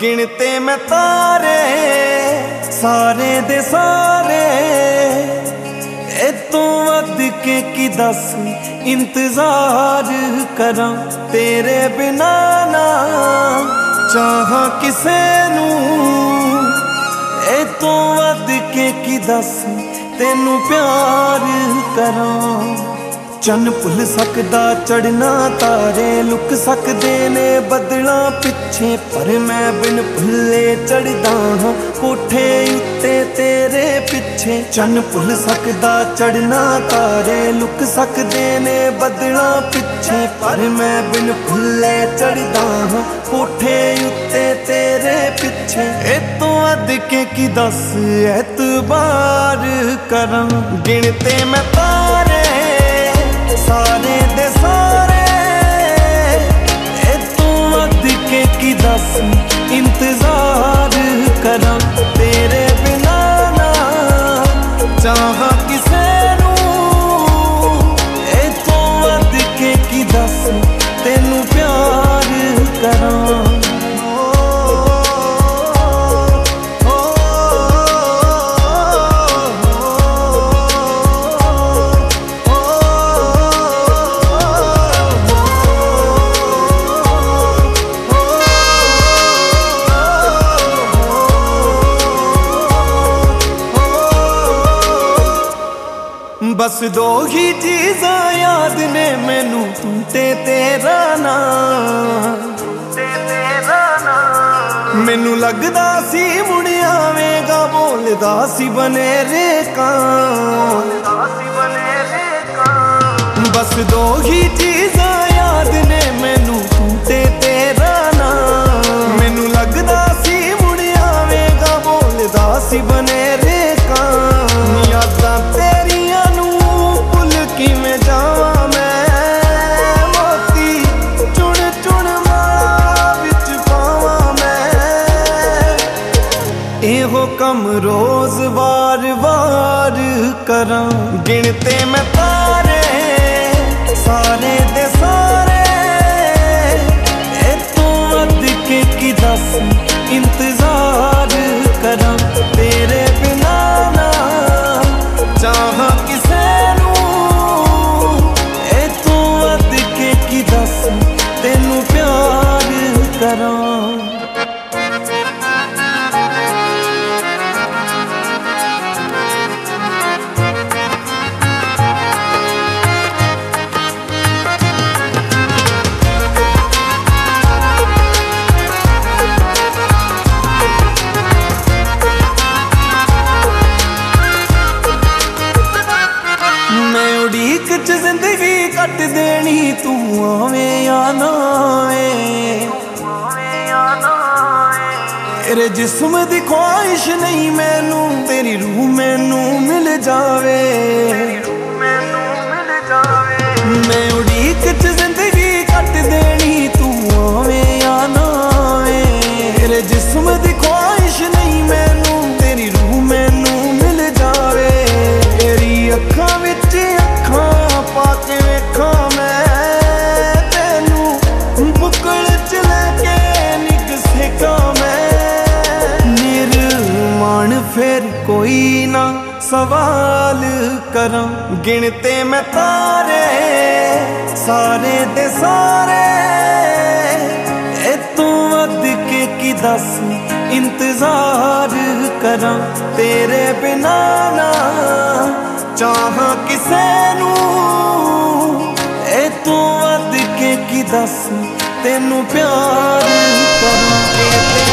गिनते मैं तारे सारे दे सारे, ए तू वध के की दस इंतजार करा, तेरे बिना ना चाहा किसे नू, ए तू वध के की दस तेनू प्यार करा। चन भुल सकदा चढ़ना तारे, लुक सकदे ने बदलां पिछे, पर मैं बिन भुल्ले चढ़दा हां कोठे उत्ते तेरे पिछे। चन भुल सकदा चढ़ना तारे, लुक सकदे ने बदलां पिछे, पर मैं बिन भुल्ले चढ़दा हां कोठे उत्ते तेरे पिछे। ए तू वध के की दस एतबार करां, गिनते मैं तारे सारे दे सारे, ए तू वध के की दस इंतजार करा, तेरे बिना ना चाहा किसे नू, ए तू वध के की दस तेनू प्यार करा। बस दो ही चीज़ां याद ने मैनू, तू ते तेरा नाम। मैनू लगदा सी मुड़ आवेगा, बोलदा सी बनेरे कां। बस दो ही चीज़ां याद ने मैनू, तू ते तेरा नाम। मैनू लगदा सी मुड़ आवेगा, बोलदा सी बनेरे कां। यादां तेरियां किवें जावां मैं, मोती चुन चुन माला विच पावां मैं। एहो कम रोज वार वार करां, गिनते मैं तारे सारे दे सारे, ए तू वध के की दस इंतजार करां, तेरे बिना ना चाहा किसे नू, तेनू प्यार करा। मैं उड़ीक च जिंदगी कट देनी, तू आवे या ना आवे। तेरे जिस्म दी ख्वाहिश नहीं मैनू, तेरी रूह मैनू मिल जावे। मैं उड़ीक च जिंदगी कट देनी, तू आवे या ना आवे। तेरे जिस्म दी ख्वाहिश नहीं मैनू, तेरी रूह मैनू मिल जावे। तेरी अखां विच अखां पा के वेखां मैं तेनू, बुकल च लेके निग सेकां मैं। निर्माण फिर कोई ना सवाल करां, गिनते मैं तारे सारे दे सारे, ए तू वध के की दस इंतजार करां, तेरे बिना ना चाहा किसे नू, ए तू वध के की दस तेनू प्यार करां।